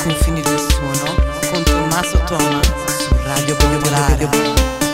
confini del suono con Tommaso Toma su Radio Popolare.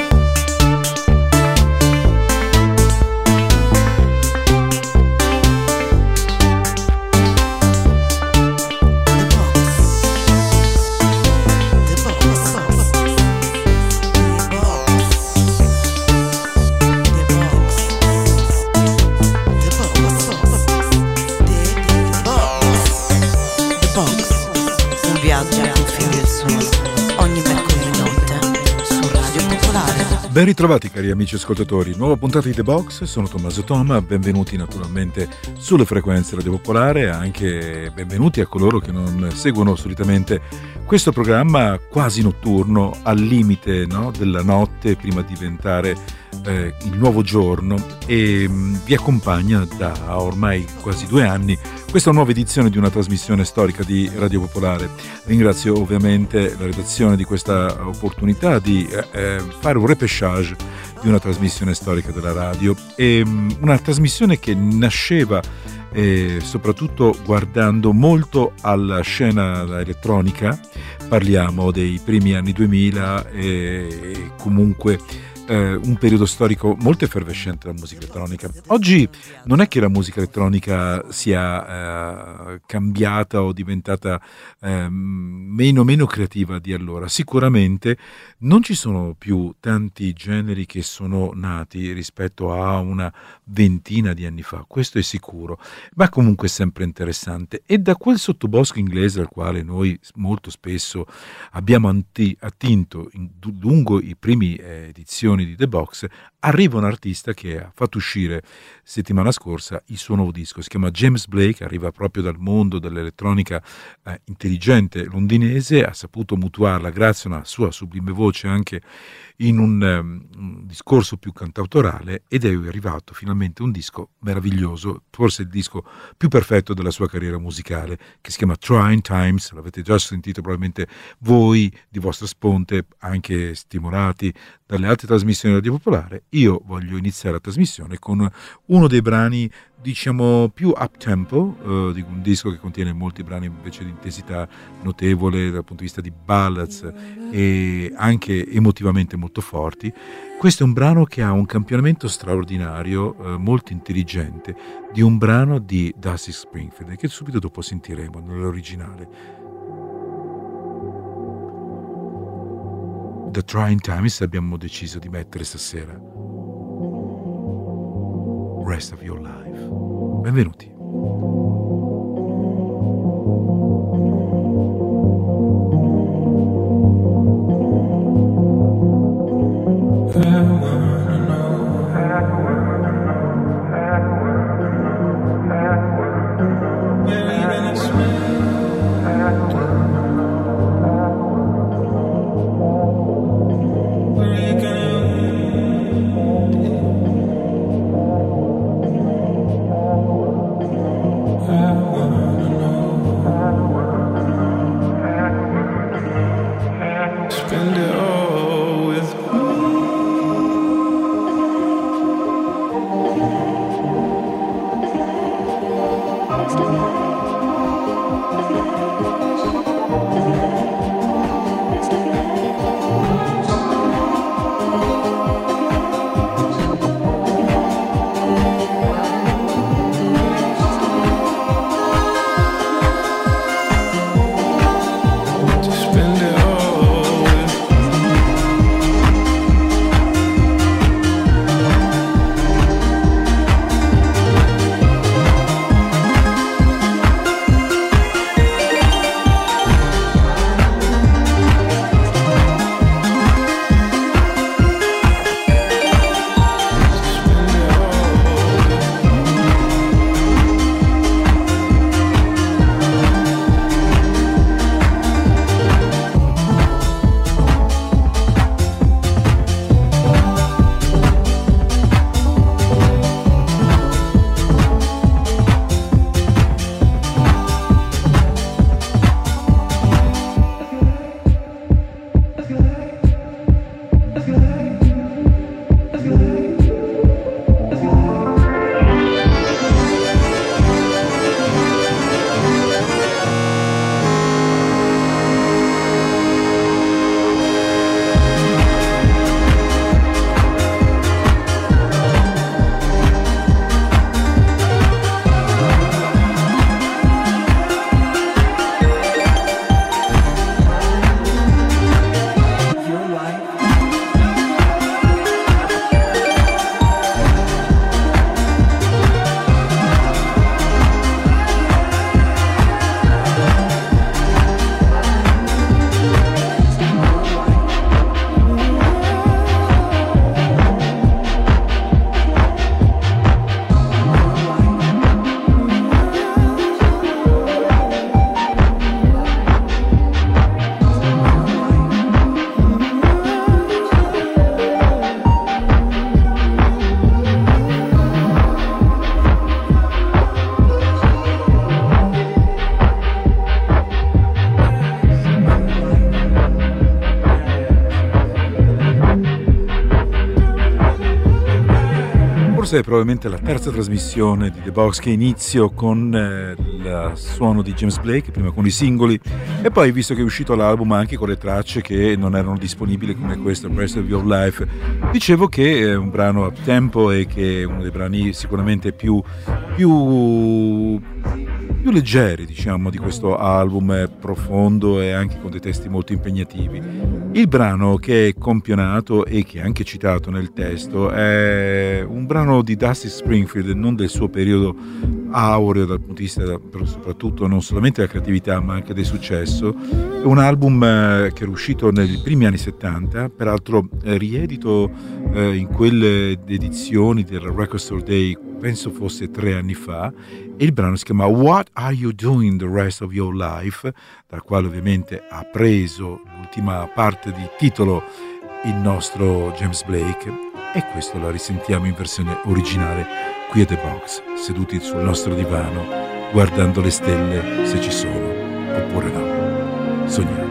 Ben ritrovati cari amici ascoltatori, nuova puntata di The Box, sono Tommaso Toma, benvenuti naturalmente sulle frequenze Radio Popolare, anche benvenuti a coloro che non seguono solitamente questo programma quasi notturno, al limite, no, della notte prima di diventare il nuovo giorno, e vi accompagna da ormai quasi 2 anni questa nuova edizione di una trasmissione storica di Radio Popolare. Ringrazio ovviamente la redazione di questa opportunità di fare un repêchage di una trasmissione storica della radio, e una trasmissione che nasceva soprattutto guardando molto alla scena elettronica. Parliamo dei primi anni 2000 e comunque un periodo storico molto effervescente della musica elettronica. Oggi non è che la musica elettronica sia cambiata o diventata meno creativa di allora. Sicuramente non ci sono più tanti generi che sono nati rispetto a una ventina di anni fa, questo è sicuro, ma comunque è sempre interessante, e da quel sottobosco inglese al quale noi molto spesso abbiamo attinto lungo i primi edizioni di The Box, arriva un artista che ha fatto uscire settimana scorsa il suo nuovo disco. Si chiama James Blake, arriva proprio dal mondo dell'elettronica intelligente londinese, ha saputo mutuarla grazie a una sua sublime voce anche in un discorso più cantautorale, ed è arrivato finalmente un disco meraviglioso, forse il disco più perfetto della sua carriera musicale, che si chiama Trying Times. L'avete già sentito probabilmente voi di vostra sponte, anche stimolati dalle altre trasmissioni di Radio Popolare. Io voglio iniziare la trasmissione con uno dei brani, diciamo, più up tempo, di un disco che contiene molti brani invece di intensità notevole dal punto di vista di ballads e anche emotivamente molto forti. Questo è un brano che ha un campionamento straordinario, molto intelligente, di un brano di Dusty Springfield, che subito dopo sentiremo nell'originale. The Trying Times abbiamo deciso di mettere stasera Rest of Your Life. Benvenuti. questa è probabilmente la terza trasmissione di The Box che inizio con il suono di James Blake, prima con i singoli e poi, visto che è uscito l'album, anche con le tracce che non erano disponibili come questo, The Rest of Your Life. Dicevo che è un brano a tempo e che è uno dei brani sicuramente più leggeri, diciamo, di questo album, è profondo e anche con dei testi molto impegnativi. Il brano che è campionato e che è anche citato nel testo è un brano di Dusty Springfield, non del suo periodo aureo dal punto di vista soprattutto non solamente della creatività ma anche del successo. È un album che era uscito nei primi anni 70, peraltro riedito in quelle edizioni del Record Store Day, penso fosse 3 anni fa, e il brano si chiama What Are You Doing the Rest of Your Life, dal quale ovviamente ha preso l'ultima parte di titolo il nostro James Blake, e questo la risentiamo in versione originale qui a The Box, seduti sul nostro divano, guardando le stelle se ci sono, oppure no, sognando.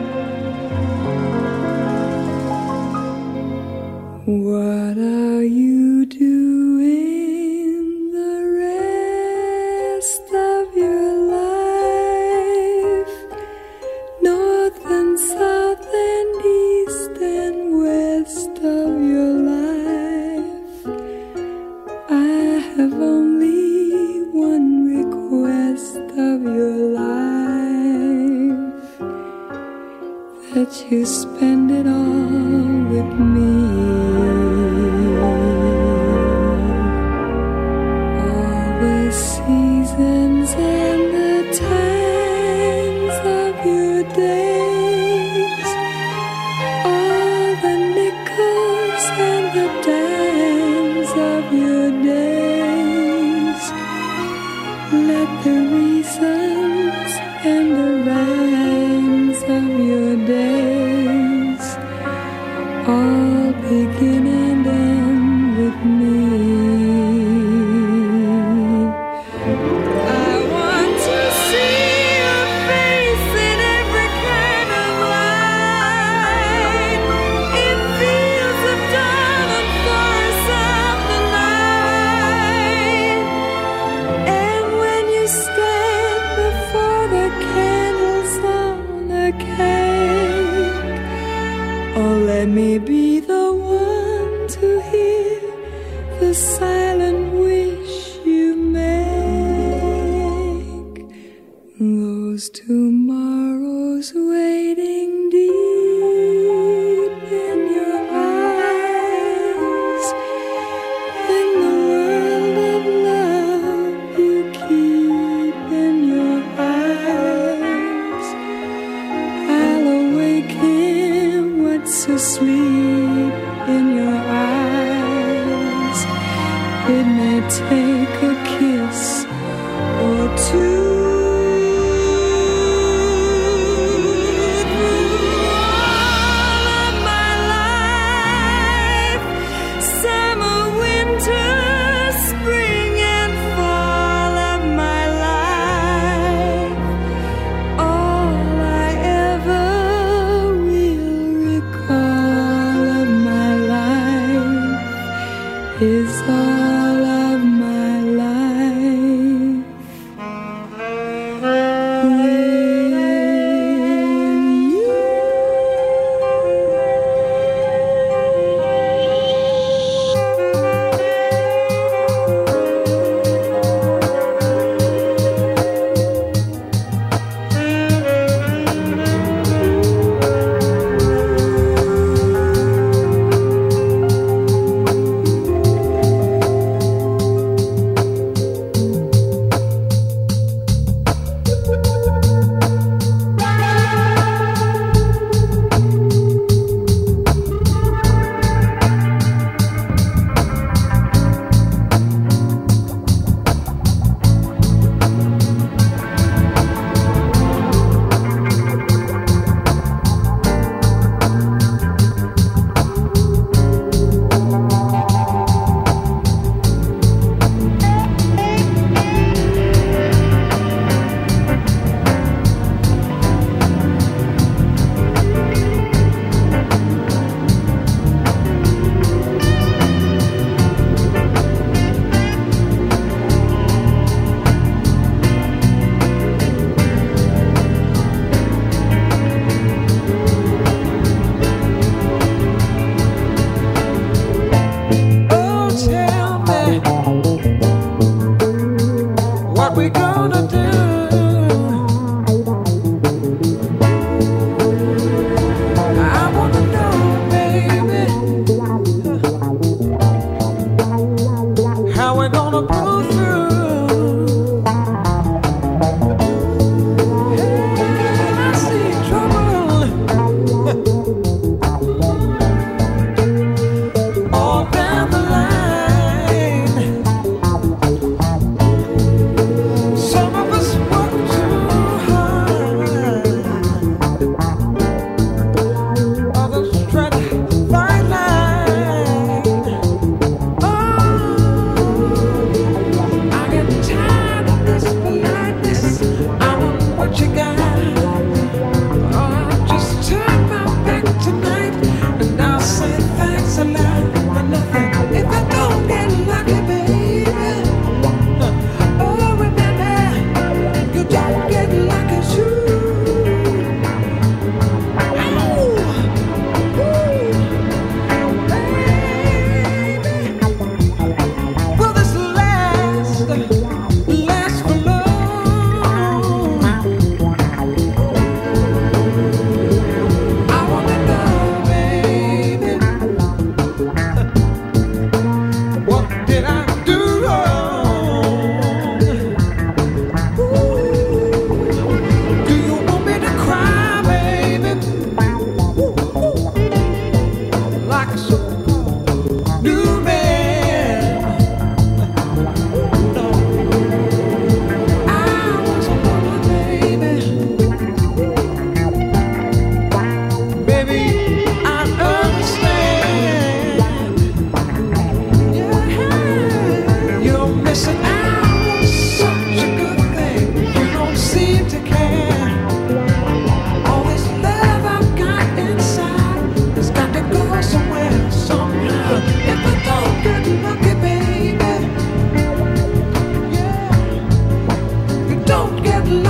What are you doing the rest of your life? North and south and east and west of your life. I have only one request of your life, that you spend it all with me. Seasons and the times of your days, all the nickels and the dimes of your days. Let the reasons and the rhymes of your days all begin and end with me. Let me be the one to hear the silent wish you make. Those tomorrows waiting deep in your eyes, in the world of love you keep in your eyes. I'll awaken what's asleep in your eyes. It may take a kiss or two. Is all of my life.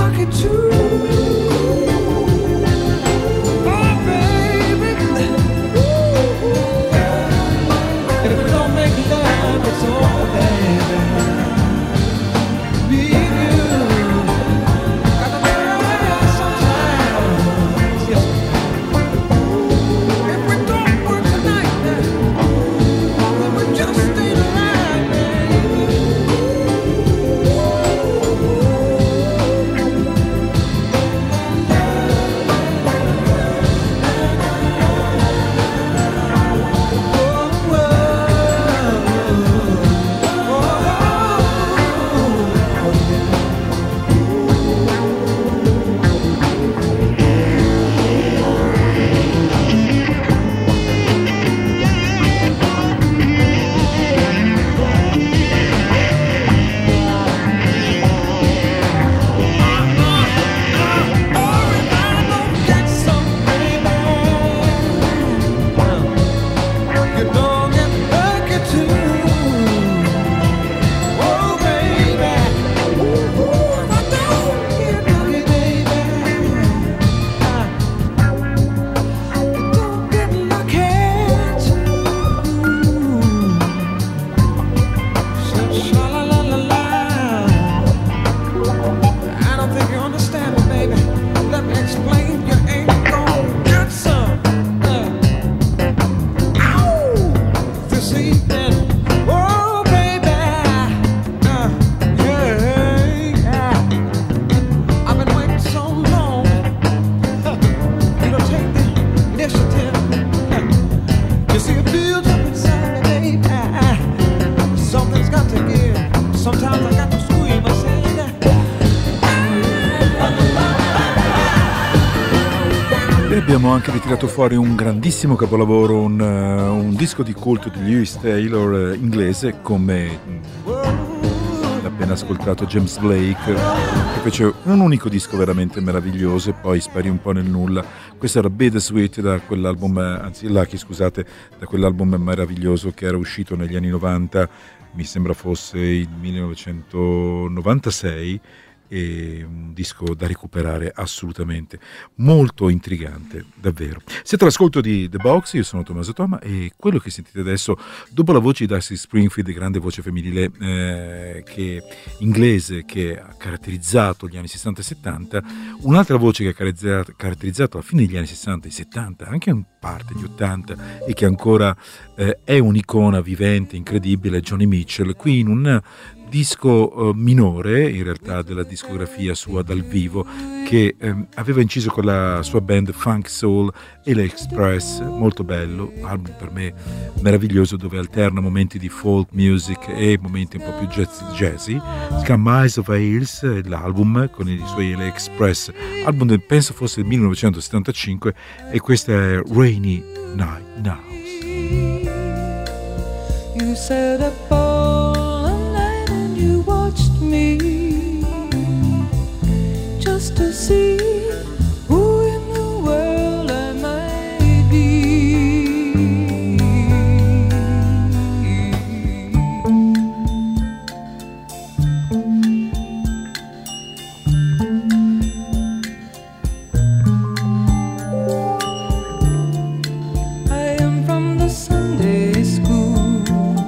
Abbiamo anche ritirato fuori un grandissimo capolavoro, un disco di culto di Lewis Taylor inglese, come l'appena ascoltato James Blake, che fece un unico disco veramente meraviglioso e poi sparì un po' nel nulla. Questo era Bittersweet da quell'album, anzi Lucky scusate, da quell'album meraviglioso che era uscito negli anni 90, mi sembra fosse il 1996, e un disco da recuperare assolutamente, molto intrigante, davvero. Siete all'ascolto di The Box, io sono Tommaso Toma e quello che sentite adesso, dopo la voce di Dusty Springfield, grande voce femminile inglese che ha caratterizzato gli anni 60 e 70, un'altra voce che ha caratterizzato la fine degli anni 60 e 70, anche in parte gli 80, e che ancora è un'icona vivente, incredibile, Joni Mitchell, qui in un disco minore in realtà della discografia sua dal vivo, che aveva inciso con la sua band Funk Soul e l'Express, molto bello, album per me meraviglioso dove alterna momenti di folk music e momenti un po' più jazzy. Si chiama Eyes of Hales l'album con i suoi Express, album penso fosse del 1975, e questa è Rainy Night Now. You said up all night and you watched me just to see who in the world I might be. I am from the Sunday school.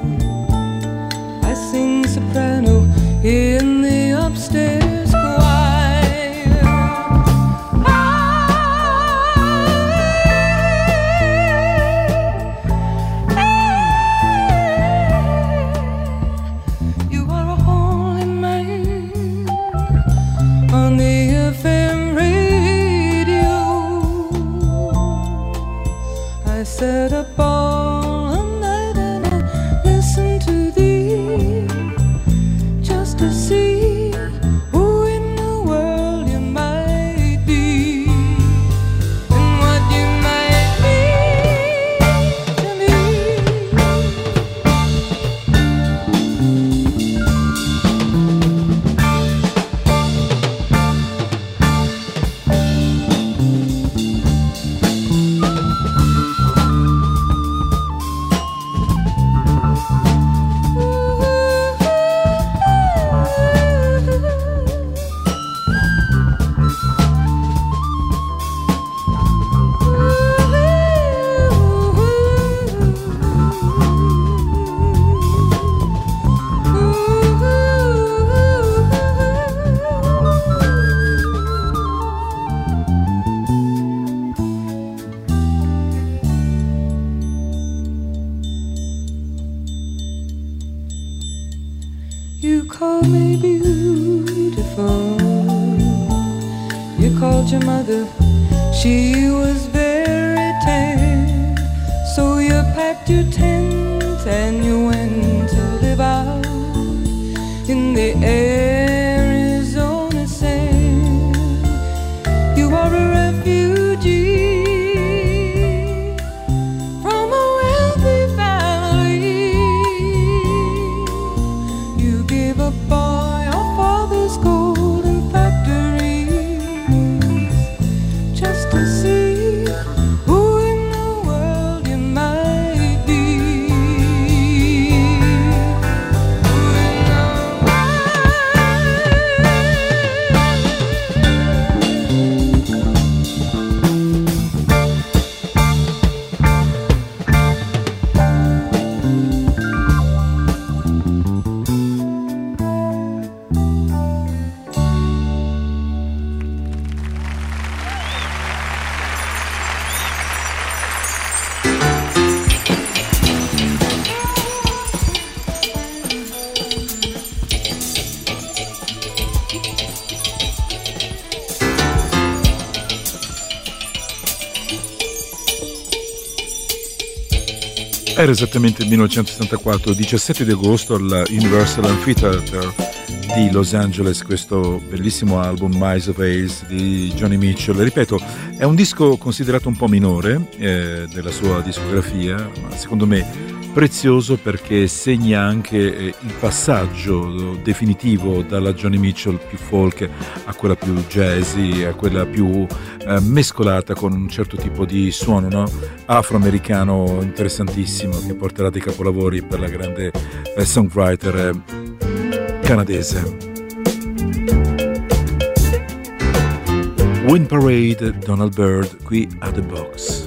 I sing soprano in the upstairs choir. You are a holy man on the FM radio. I set up all night and I listen to thee just to see who in the world you might be and what you might be to me. about your mother. She was very tame. So you packed your tent and you went to live out in the Arizona sand. You are a refugee from a wealthy family. You gave up all your father's golden factories just to see who in the world you might be. Who in the Era esattamente il 1974, 17 di agosto, al Universal Amphitheater di Los Angeles, questo bellissimo album Miles of Ace di Joni Mitchell. Ripeto, è un disco considerato un po' minore della sua discografia, ma secondo me prezioso perché segna anche il passaggio definitivo dalla Joni Mitchell più folk a quella più jazzy, a quella più mescolata con un certo tipo di suono, no? Afroamericano interessantissimo, che porterà dei capolavori per la grande songwriter canadese. Wind Parade, Donald Byrd, qui a The Box.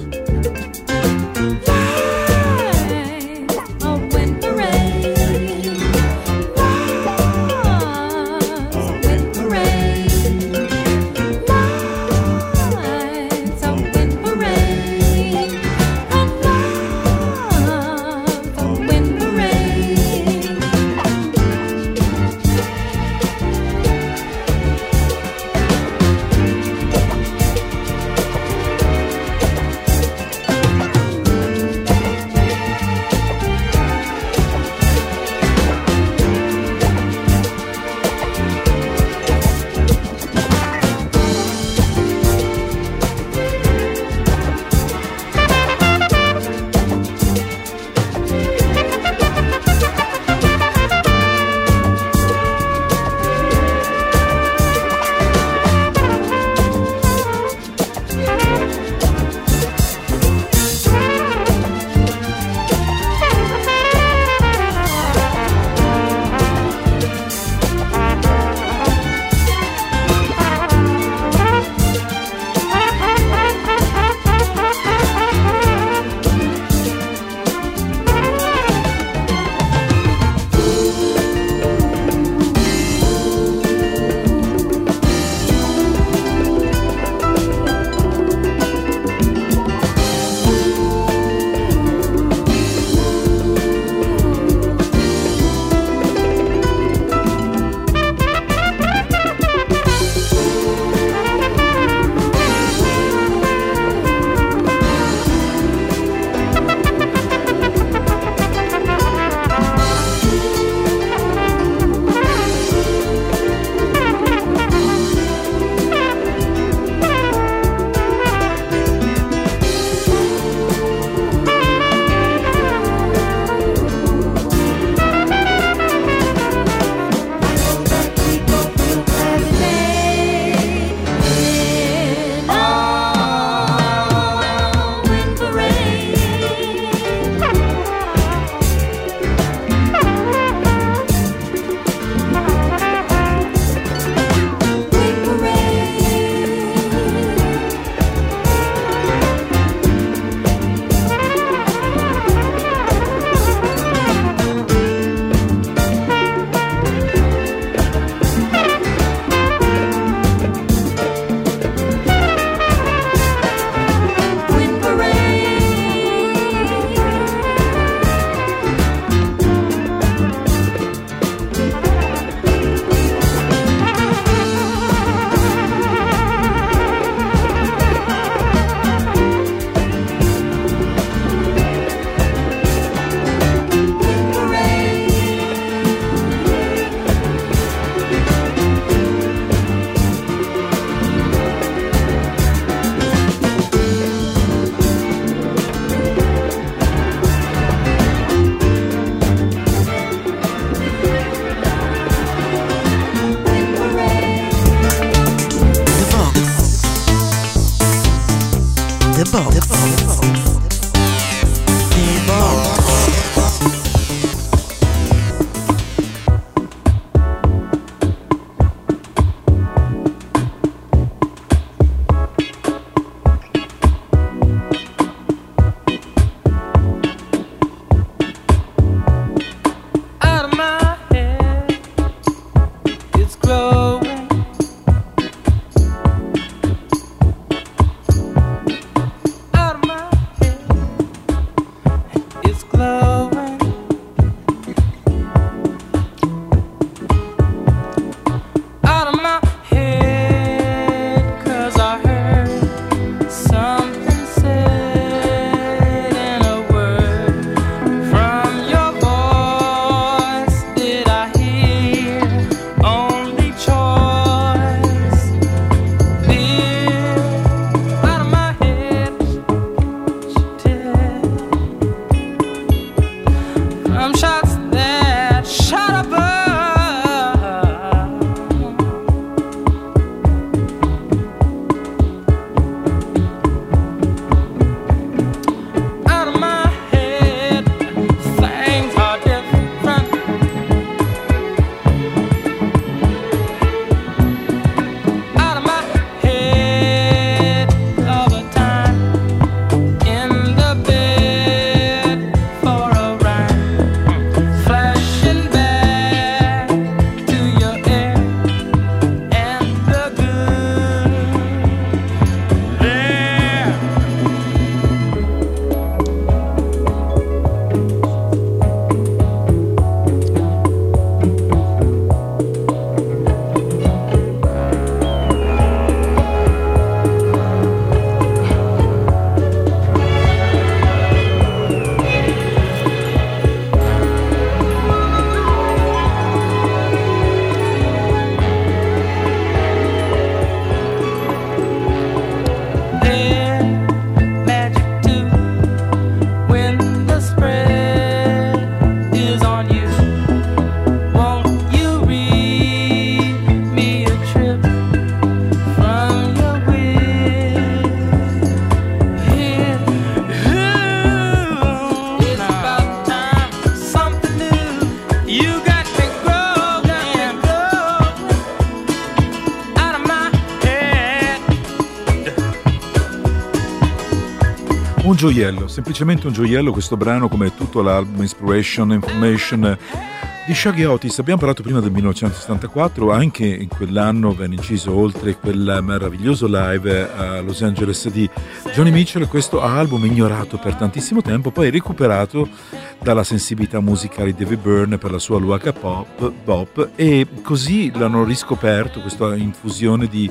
Un gioiello, semplicemente un gioiello questo brano, come tutto l'album Inspiration, Information di Shaggy Otis. Abbiamo parlato prima del 1974, anche in quell'anno venne inciso, oltre quel meraviglioso live a Los Angeles di Johnny Mitchell, questo album ignorato per tantissimo tempo, poi recuperato dalla sensibilità musicale di David Byrne per la sua luaca pop, e così l'hanno riscoperto, questa infusione di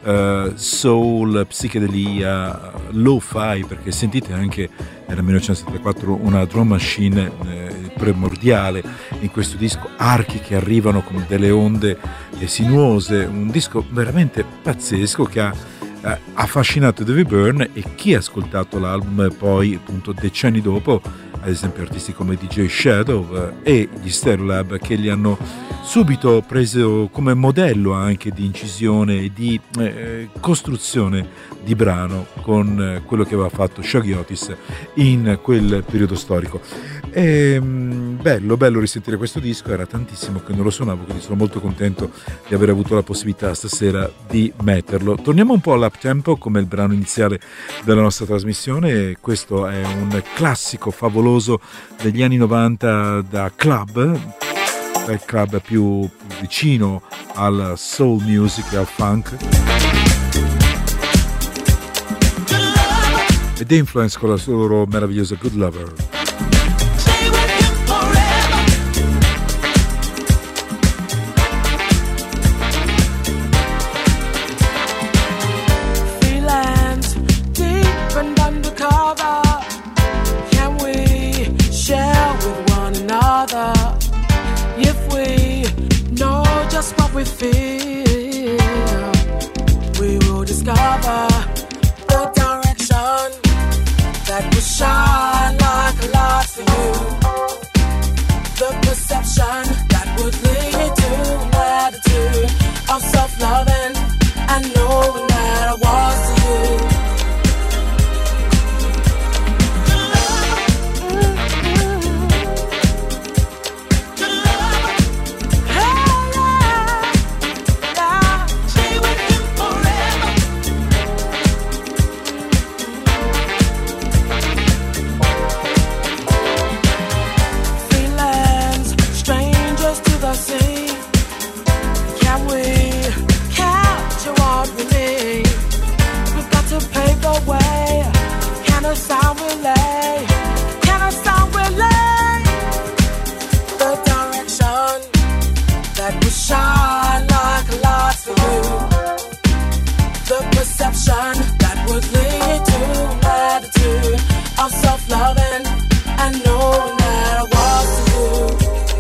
soul, psichedelia, lo-fi, perché sentite anche nel 1974 una drum machine primordiale in questo disco, archi che arrivano come delle onde sinuose, un disco veramente pazzesco che ha affascinato David Byrne e chi ha ascoltato l'album poi appunto decenni dopo, ad esempio artisti come DJ Shadow e gli Stereolab, che li hanno subito preso come modello anche di incisione e di costruzione di brano con quello che aveva fatto Shaggy Otis in quel periodo storico. E, bello risentire questo disco, era tantissimo che non lo suonavo, quindi sono molto contento di aver avuto la possibilità stasera di metterlo. Torniamo un po' all'uptempo come il brano iniziale della nostra trasmissione. Questo è un classico favoloso degli anni 90 da club, è il club più vicino al soul music e al funk, ed Influence con la loro meravigliosa Good Lover. What we feel, we will discover the direction that will shine like a self-loving and knowing that I was to you.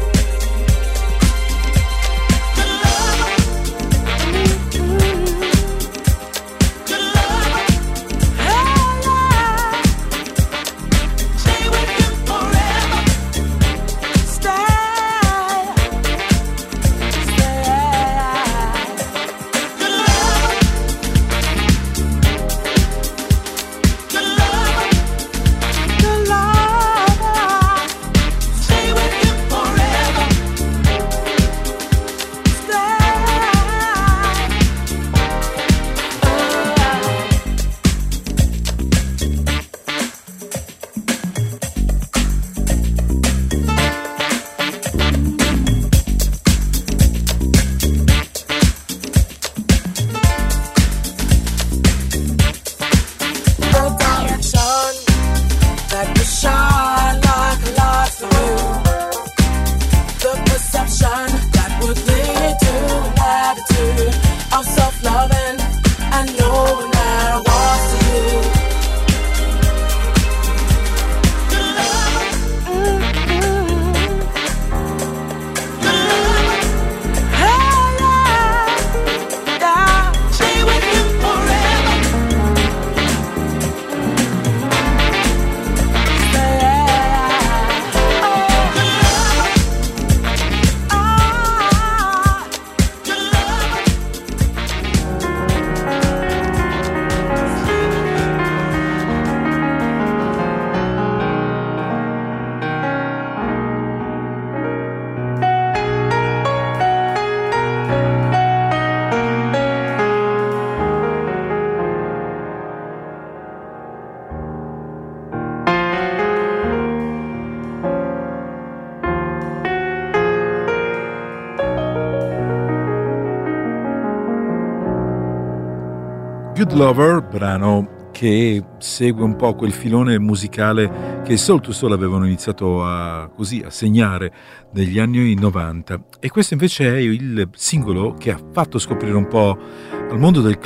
Good Lover, brano che segue un po' quel filone musicale che Soul II Soul avevano iniziato a segnare negli anni 90, e questo invece è il singolo che ha fatto scoprire un po' al mondo del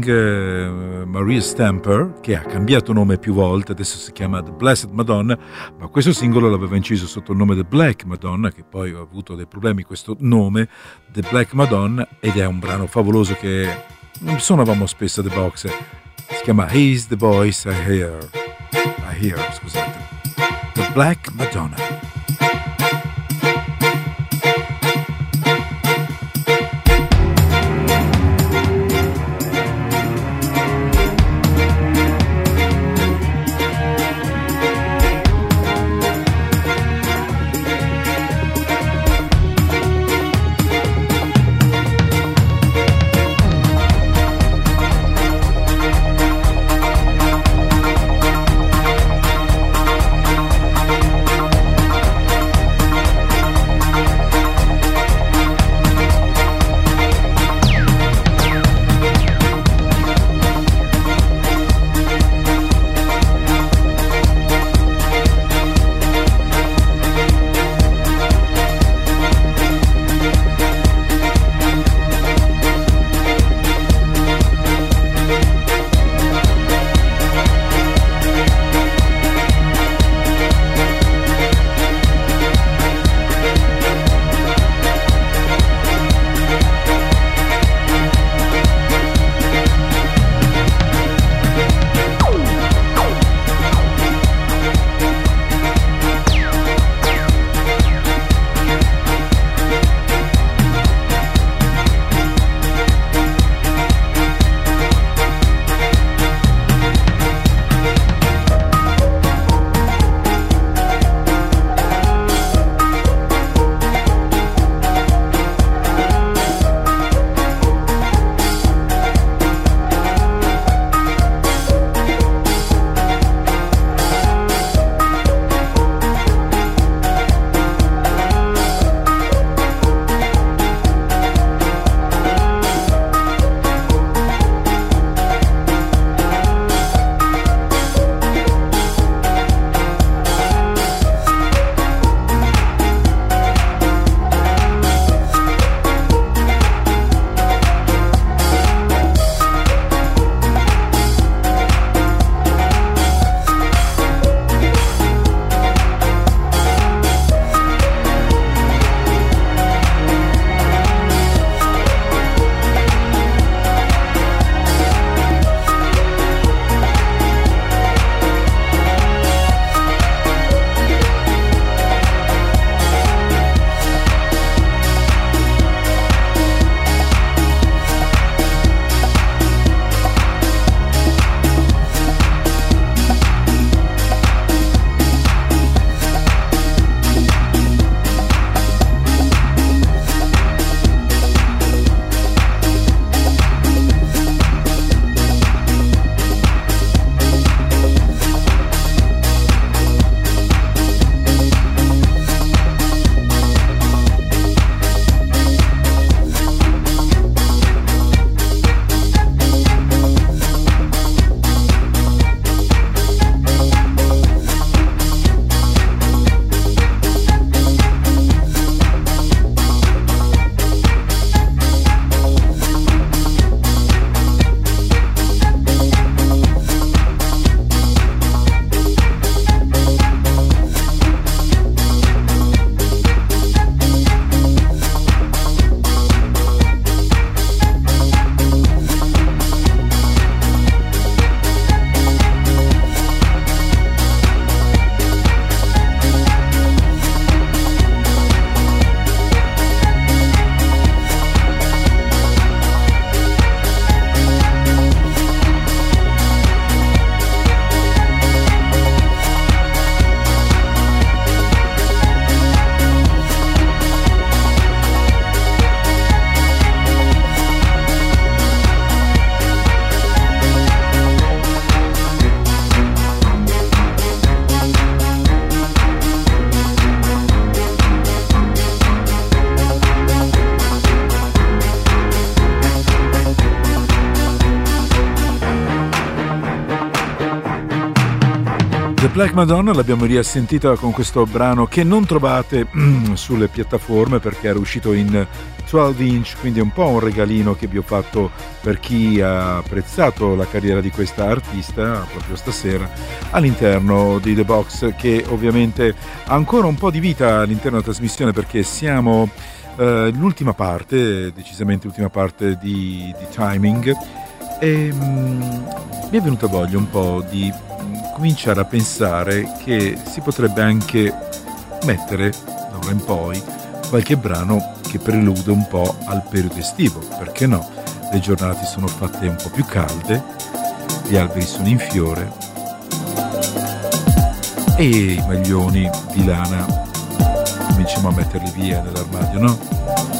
clubbing Maria Stamper, che ha cambiato nome più volte, adesso si chiama The Blessed Madonna, ma questo singolo l'aveva inciso sotto il nome The Black Madonna, che poi ha avuto dei problemi questo nome, The Black Madonna, ed è un brano favoloso che suonavamo spesso a The Box. Si chiama He's the Voice I Hear, scusate, The Black Madonna. Black Madonna l'abbiamo riassentita con questo brano che non trovate sulle piattaforme perché era uscito in 12 inch, quindi è un po' un regalino che vi ho fatto per chi ha apprezzato la carriera di questa artista proprio stasera all'interno di The Box, che ovviamente ha ancora un po' di vita all'interno della trasmissione perché siamo l'ultima parte, decisamente l'ultima parte di Timing, e mi è venuta voglia un po' di cominciare a pensare che si potrebbe anche mettere da ora in poi qualche brano che prelude un po' al periodo estivo, perché no? Le giornate sono fatte un po' più calde, gli alberi sono in fiore e i maglioni di lana cominciamo a metterli via nell'armadio, no?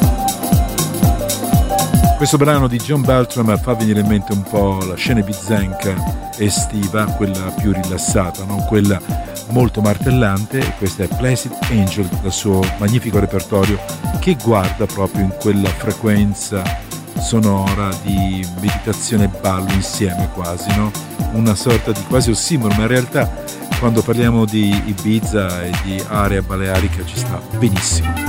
Questo brano di John Beltram fa venire in mente un po' la scena bizzanca estiva, quella più rilassata, non quella molto martellante, e questa è Placid Angel dal suo magnifico repertorio che guarda proprio in quella frequenza sonora di meditazione e ballo insieme quasi, no? Una sorta di quasi ossimoro, ma in realtà quando parliamo di Ibiza e di area balearica ci sta benissimo.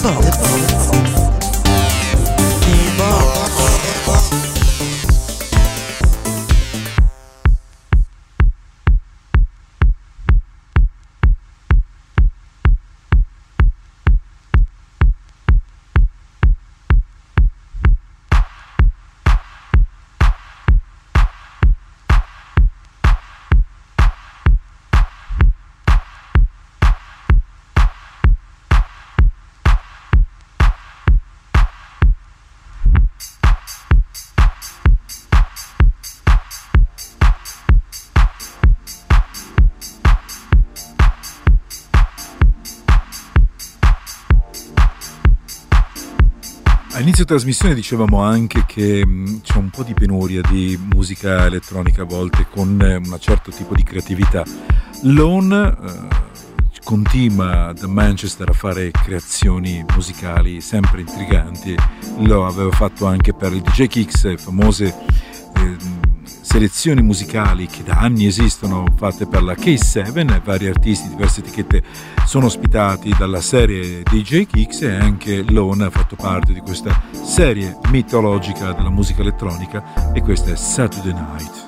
A inizio trasmissione dicevamo anche che c'è un po' di penuria di musica elettronica a volte con un certo tipo di creatività. Lone continua da Manchester a fare creazioni musicali sempre intriganti, lo aveva fatto anche per il DJ Kicks, famose selezioni musicali che da anni esistono fatte per la K7, vari artisti, diverse etichette sono ospitati dalla serie DJ Kicks e anche Lone ha fatto parte di questa serie mitologica della musica elettronica e questa è Saturday Night.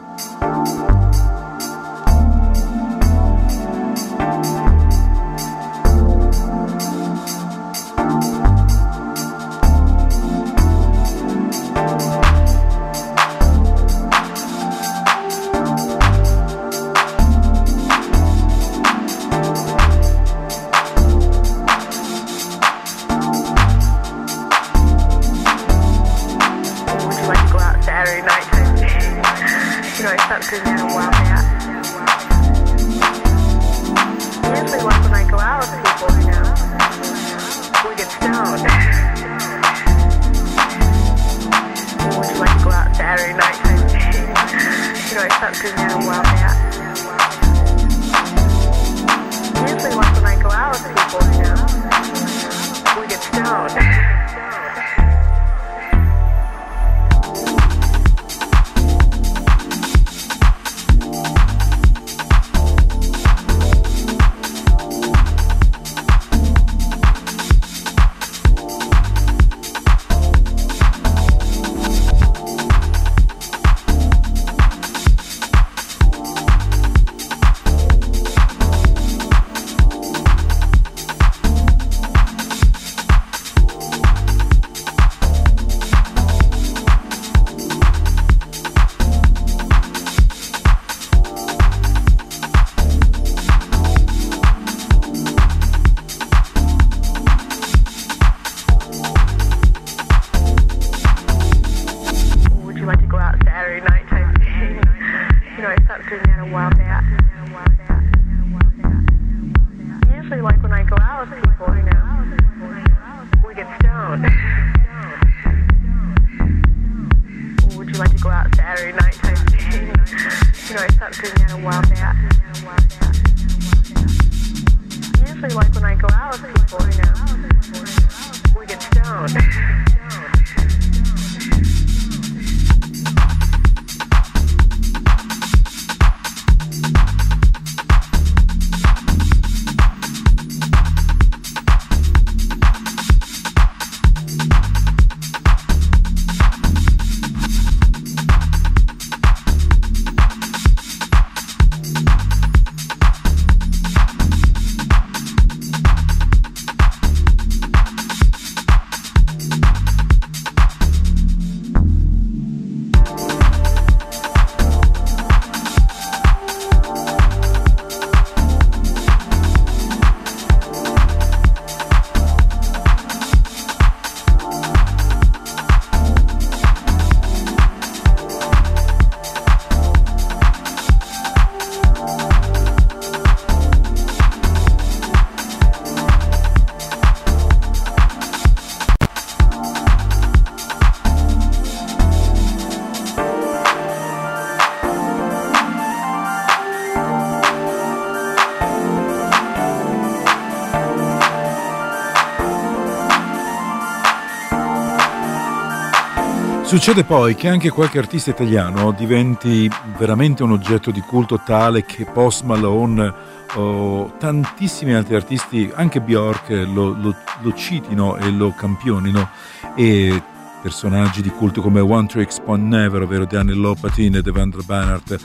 Succede poi che anche qualche artista italiano diventi veramente un oggetto di culto tale che Post Malone o tantissimi altri artisti, anche Bjork, lo citino e lo campionino, e personaggi di culto come One Trick Pony Never, ovvero Daniel Lopatin e Devendra Banhart,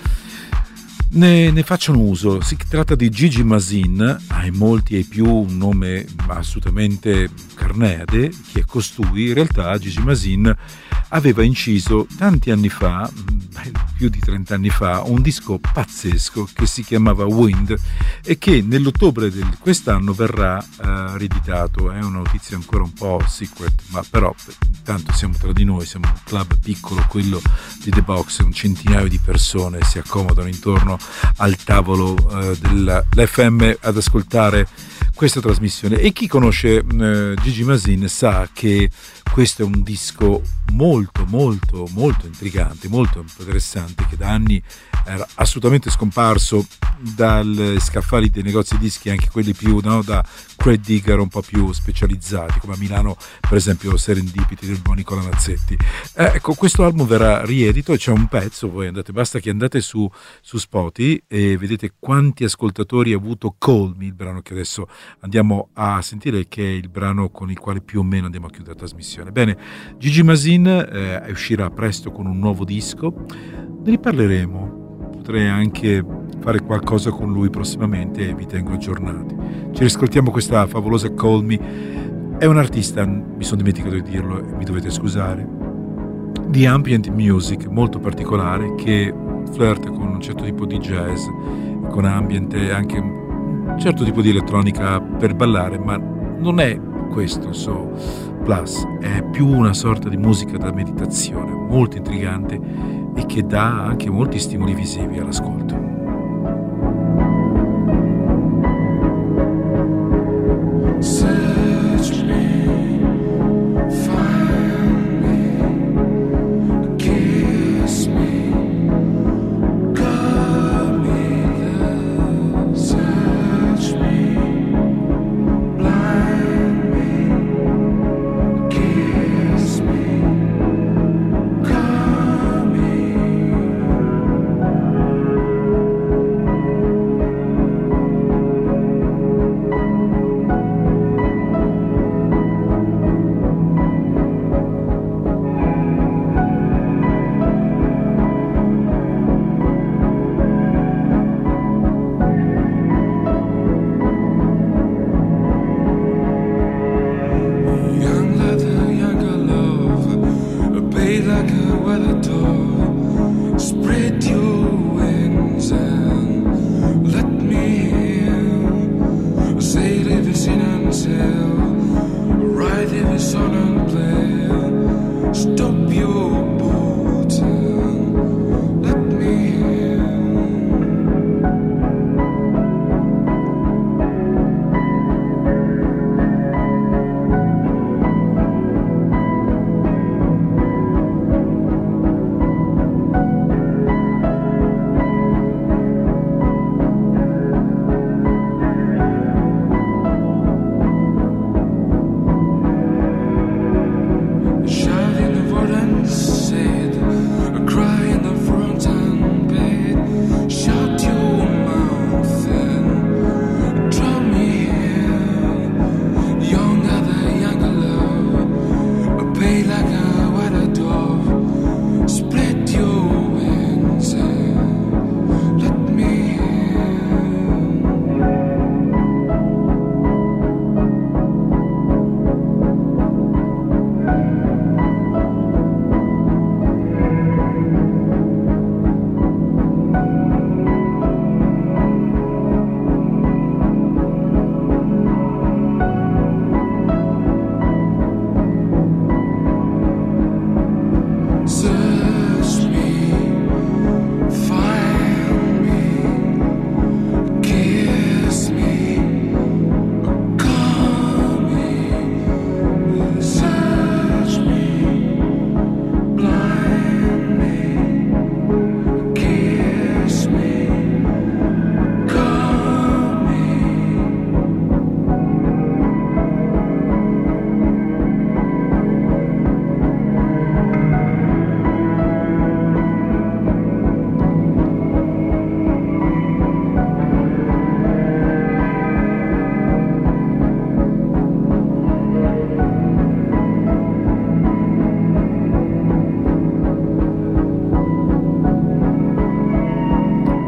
ne facciano uso. Si tratta di Gigi Masin, ai molti e più un nome assolutamente carneade. Chi è costui? In realtà Gigi Masin aveva inciso tanti anni fa, più di 30 anni fa, un disco pazzesco che si chiamava Wind e che nell'ottobre di quest'anno verrà rieditato. È una notizia ancora un po' secret, ma però intanto siamo tra di noi, siamo un club piccolo, quello di The Box, un centinaio di persone si accomodano intorno al tavolo dell'FM ad ascoltare questa trasmissione, e chi conosce Gigi Masin sa che questo è un disco molto molto molto intrigante, molto interessante, che da anni era assolutamente scomparso dal scaffali dei negozi dischi, anche quelli più, no, da crate digger un po' più specializzati, come a Milano per esempio Serendipity del buon Nicola Mazzetti. Ecco, questo album verrà riedito e c'è un pezzo, voi basta che andate su Spotify e vedete quanti ascoltatori ha avuto Call Me, il brano che adesso andiamo a sentire, che è il brano con il quale più o meno andiamo a chiudere la trasmissione. Bene, Gigi Masin uscirà presto con un nuovo disco, ne riparleremo, potrei anche fare qualcosa con lui prossimamente e vi tengo aggiornati. Ci riscoltiamo questa favolosa Call Me. È un artista, mi sono dimenticato di dirlo e mi dovete scusare, di ambient music molto particolare, che flirta con un certo tipo di jazz, con ambient e anche un certo tipo di elettronica per ballare, ma non è questo plus, è più una sorta di musica da meditazione molto intrigante e che dà anche molti stimoli visivi all'ascolto.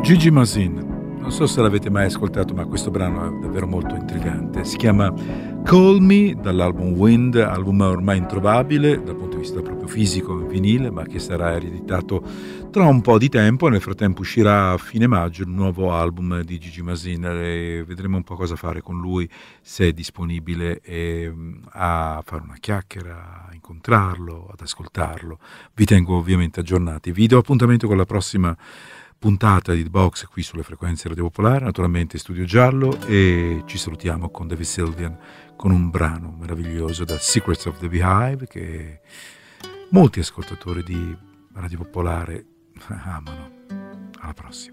Gigi Mazin, non so se l'avete mai ascoltato, ma questo brano è davvero molto intrigante. Si chiama Call Me, dall'album Wind, album ormai introvabile dal punto di vista proprio fisico in vinile, ma che sarà rieditato tra un po' di tempo. Nel frattempo uscirà a fine maggio il nuovo album di Gigi Mazin e vedremo un po' cosa fare con lui, se è disponibile a fare una chiacchiera, a incontrarlo, ad ascoltarlo. Vi tengo ovviamente aggiornati. Vi do appuntamento con la prossima puntata di The Box qui sulle frequenze Radio Popolare, naturalmente Studio Giallo, e ci salutiamo con David Sylvian con un brano meraviglioso da Secrets of the Beehive che molti ascoltatori di Radio Popolare amano. Alla prossima.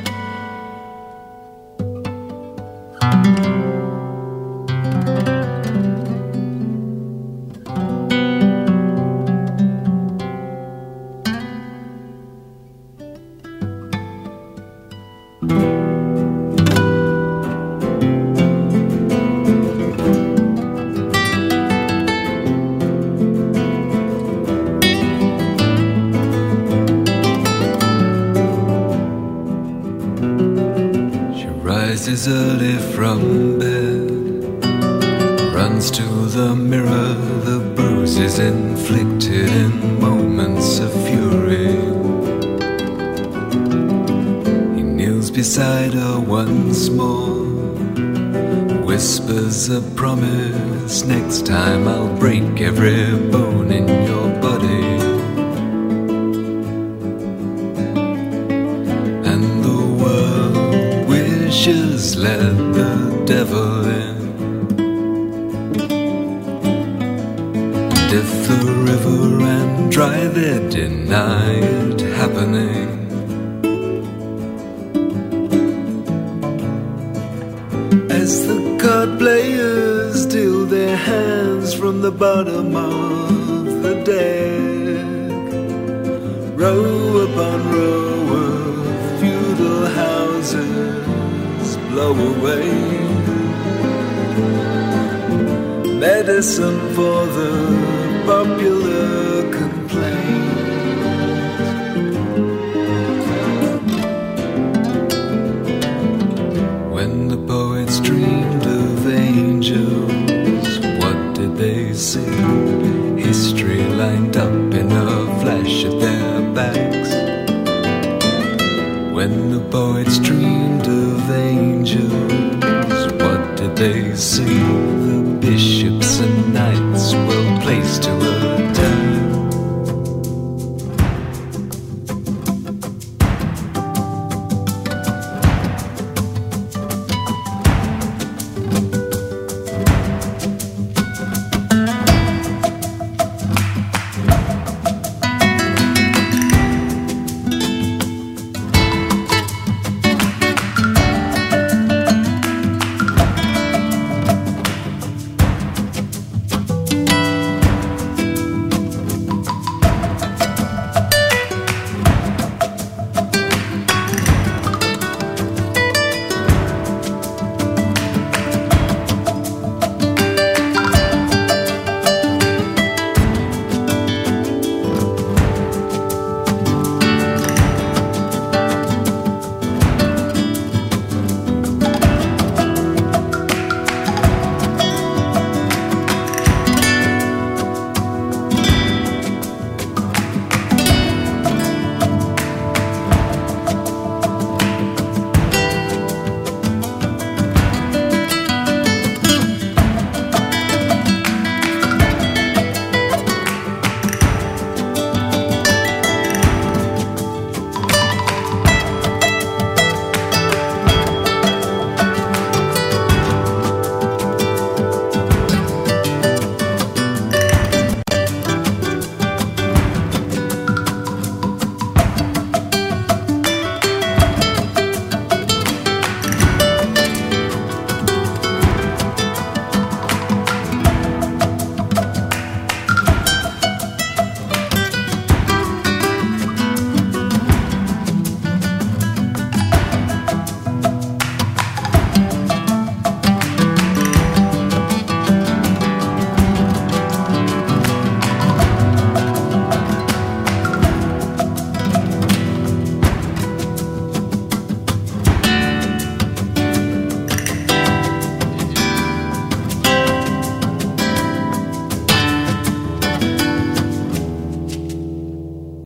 Rises early from bed, runs to the mirror, the bruises inflicted in moments of fury. He kneels beside her once more, whispers a promise, next time I'll break every bone in your body. Just let the devil in. If the river ran dry, they deny it happening. As the card players deal their hands from the bottom of the deck, row upon row of feudal houses blow away. Medicine for the popular complaint. When the poets dreamed of angels, what did they see? History lined up in a flash at their backs. When the poets dreamed of angels, what did they see? The bishops and knights well placed to